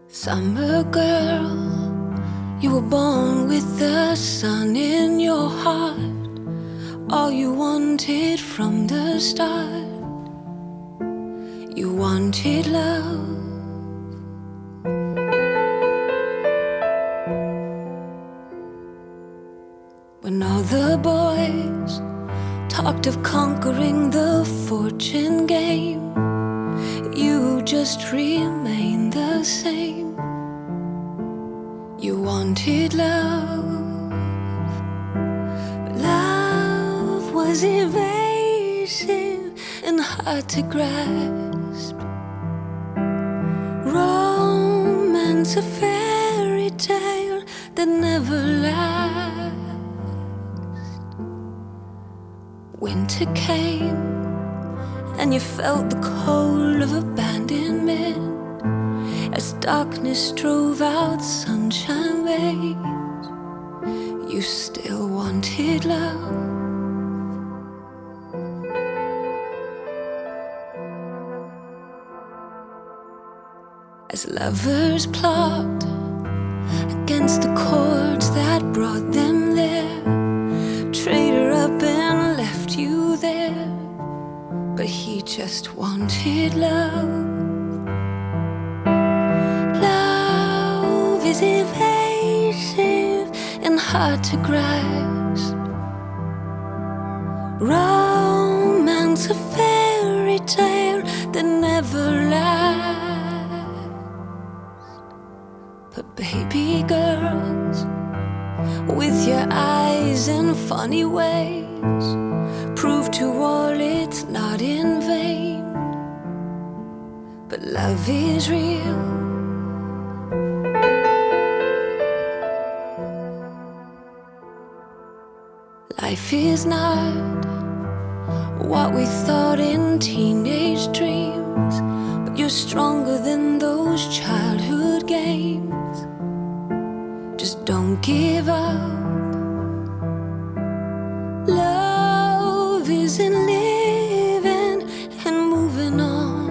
Summer girl, you were born with the sun in your heart. All you wanted from the start, you wanted love. When all the boys talked of conquering the fortune game, you just remained the same. You wanted love, but love was evasive and hard to grasp. Romance, a fairy tale that never lasts. Winter came and you felt the cold of abandonment as darkness drove out sunshine waves. You still wanted love. As lovers plot against the cords that brought them there, traded up and left you there, but he just wanted love. Love is evasive and hard to grasp. Romance, a fairy tale that never lasts. But baby girls, with your eyes and funny ways, prove to all it's not in vain. But love is real. Life is not what we thought in teenage dreams, but you're stronger than those childhood games. Just don't give up. Love is in living and moving on.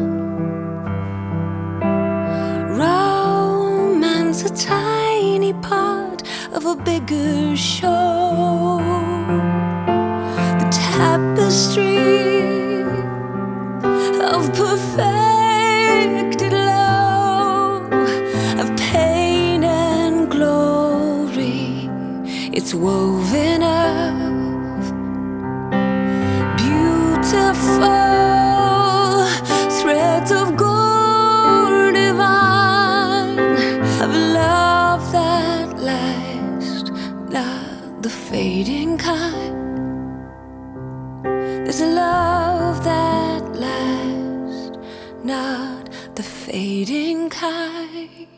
Romance, a tiny part of a bigger show. The tapestry of perfected love, of pain and glory, it's woven up. Beautiful threads of gold divine, of love that lasts, not the fading kind. There's a love that lasts, not the fading kind.